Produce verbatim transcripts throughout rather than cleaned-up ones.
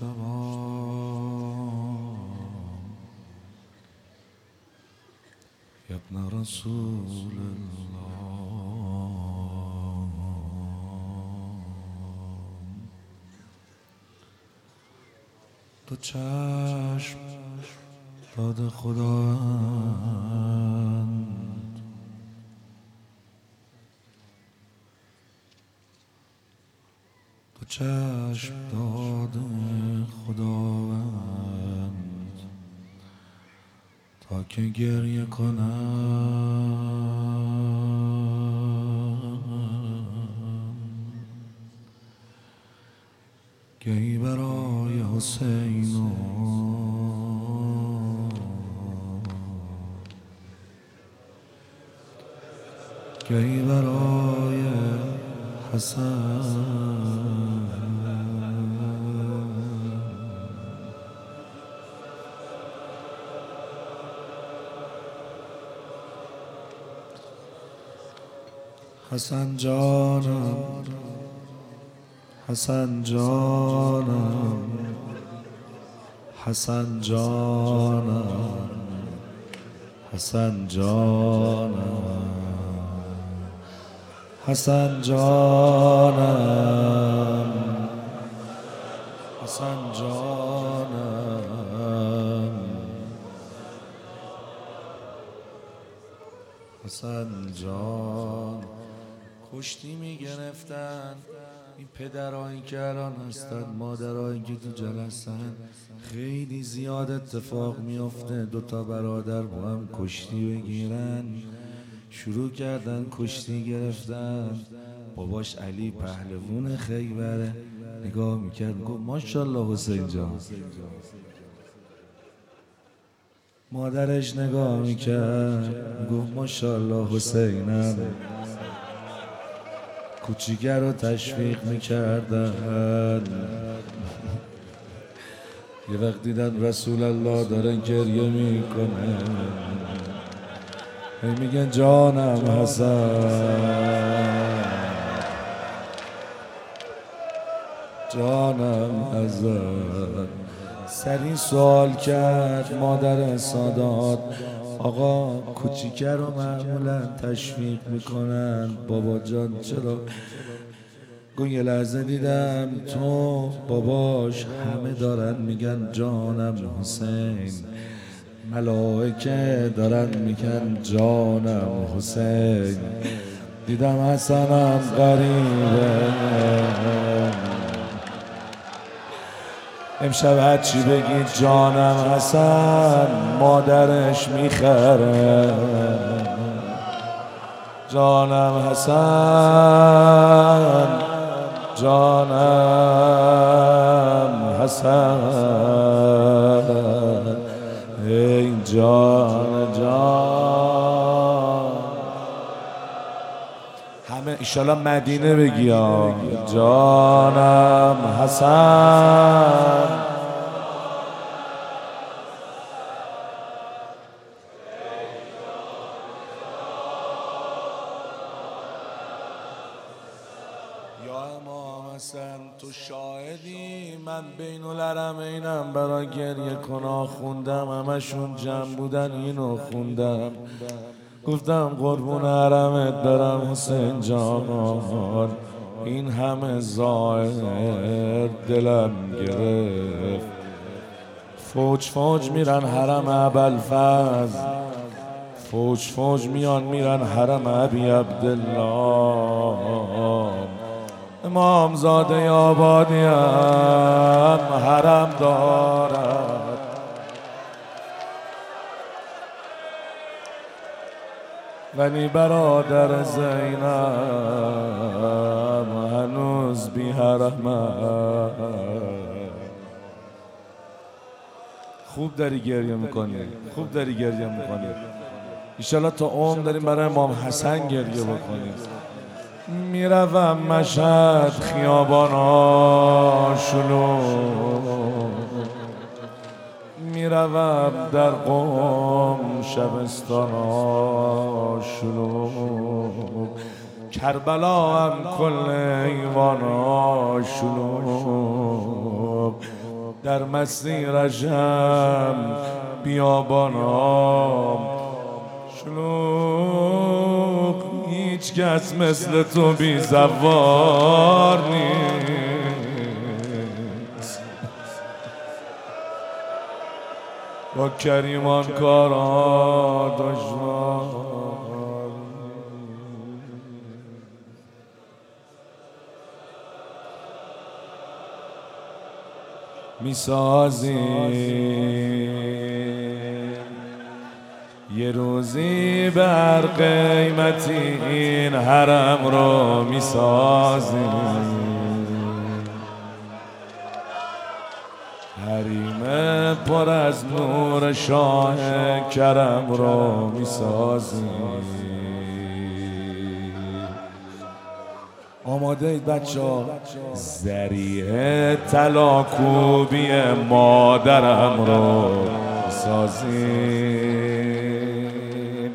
المجتبى يا ابن رسول الله تو چشم داد خداوند تو چشم داد خداوند تا که گریه کنم گهی برای حسین و گهی برای حسن حسن جانم حسن جانم حسن جانم حسن جانم حسن جانم حسن جانم حسن جان کشتی میگرفتن این پدرایی که الان هستن، مادرایی که تو جلسن، خیلی زیاد اتفاق میفته دوتا برادر با هم کشتی بگیرن. شروع کردن کشتی گرفتن. باباش علی پهلوون خیبره نگاه میکرد گفت ماشاءالله حسین جان. مادرش نگاه میکرد گفت ماشاءالله حسینم. کوچیکه رو تشویق میکردن. یه وقت دیدن رسول الله داره گریه میکنه، هی میگن جانم حسن جانم حسن. سری سوال کرد مادر سادات آقا کوچیکه رو معمولا تشویق میکنن، بابا جان چرا؟ گو یه لحظه دیدم تو باباش همه دارن میگن جانم حسین، ملائکه دارن میگن جانم حسین، دیدم حسنم غریبه. امشب هر چی بگی جانم حسن مادرش میخره. جانم حسن جانم حسن ای جان جان. همه ایشالا مدینه بگی جانم حسن. یا امام حسن تو شاهدی من بین الحرمینم برای گریه کنا خوندم، همشون جمع بودن اینو خوندم، گفتم قربون حرمت برم حسین جان. این همه ظاهر دلم گرفت. فوج فوج میرن حرم ابوالفضل، فوج فوج میان میرن حرم ابی عبدالله. امام زاده آبادیم حرم دارد، ولی برادر زینب هنوز بی حرمه. خوب داری گریه میکنی، خوب داری گریه میکنی. ایشالا تا عمر داریم برای امام حسن گریه بکنیم. میروم مشهد خیابانا شلوغ، میروم در قم شبستانا شلوغ، کربلا هم کل ایوانا شلوغ. در مسیرشم بیابانام شلوغ، هیچ کس مثل تو بی زوار نیست. با کریمان کارا دشوار میسازی، یه روزی بر قیمتی این حرم رو میسازی، حریم پر از نور شاه کرم رو میسازی. آماده اید بچه ها؟ ذریعه طلاکوبی مادرم رو میسازیم،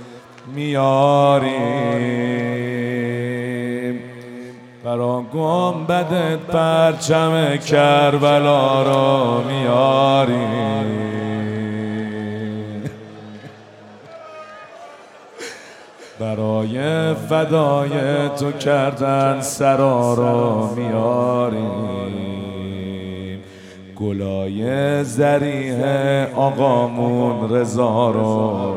میاریم برا گنبدت پرچم کربلا رو میاریم، برای فدای تو کردن سرا رو میاریم، گلای زریح آقامون رضا رو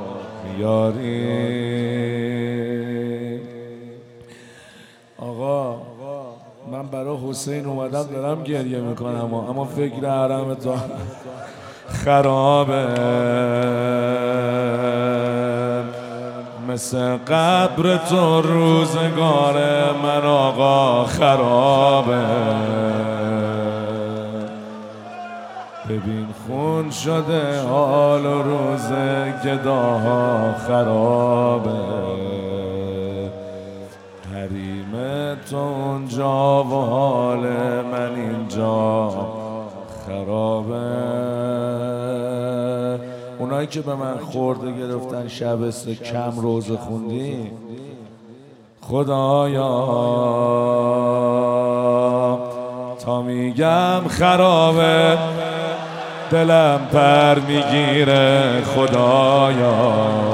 میاریم. آقا من برای حسین اومدم دارم گریه میکنم اما فکر حرم تو خرابه، مثل قبر تو روزگار من آقا خرابه. ببین خون شده حال و روز گداها خرابه، حریم تو اونجا و حال من اینجا خرابه. اونایی که به من خورده گرفتن شب سه کم روزه خوندی، خدایا تا میگم خرابه دلم پر میگیره، خدایا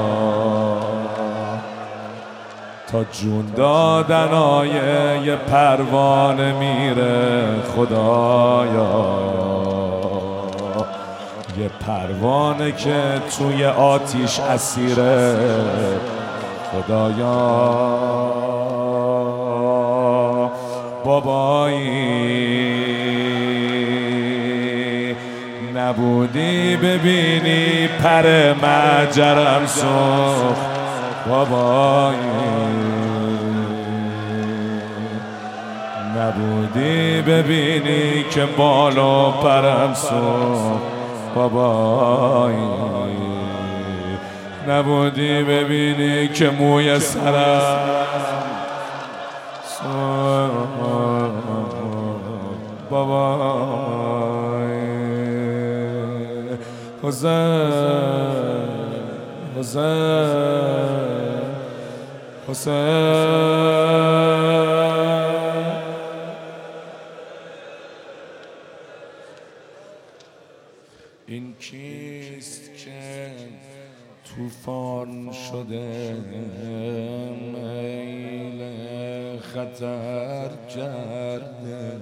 تا جون دادنای یه پروانه میره، خدایا یه پروانه که توی آتیش اسیره، خدایا بابایی نبودی ببینی پر مجرم سوخت، بابایی نبودی ببینی که بالو پرم سوخت، بابایی نبودی ببینی که موی سرم بابایی. حسین حسین حسین این کیست که طوفان شده میل خطر کرده،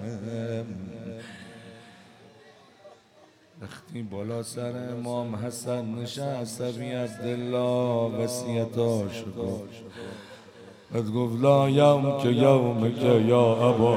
وقتی بالا سر امام حسن نشست ابی عبدالله وصیتاش گفت، بعد گفت لا یوم که یوم که یا ابا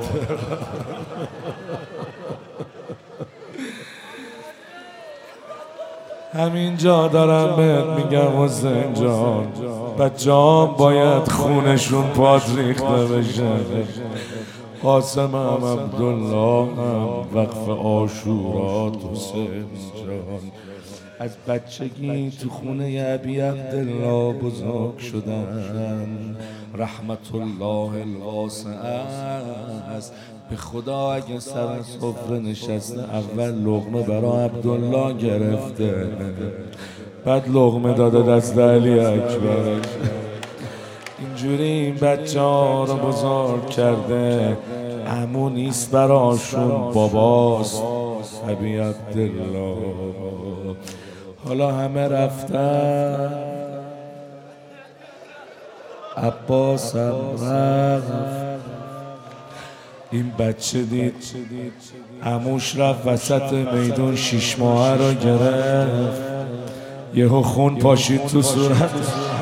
همینجا دارم بهت میگم حسین جان، بچه‌هام باید خونشون پات ریخته بشه. قاسم هم عبدالله هم وقف عاشورات حسین جان از بچگی تو خونه ابی عبدالله بزرگ شدن، رحمت الله الواسع است. به خدا اگه سر سفره نشسته اول لقمه برا عبدالله گرفته، بعد لقمه داده دست علی اکبر. اینجوری این بچه ها رو بزرگ کرده، عمو نیست براشون، باباست. ابی عبدالله. حالا همه رفتن، عباس هم رفت. این بچه دید عموش رفت وسط میدون شیش ماهه رو گرفت، یهو خون پاشید تو صورت.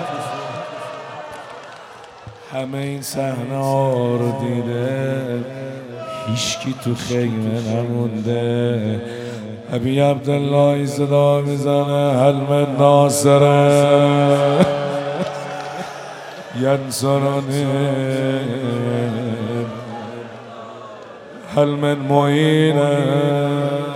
همه این صحنه ها رو دیده، هیچکی تو خیمه نمونده. ابی عبدالله صدا میزنه هل من ناصره ینصرنی، هل من معینه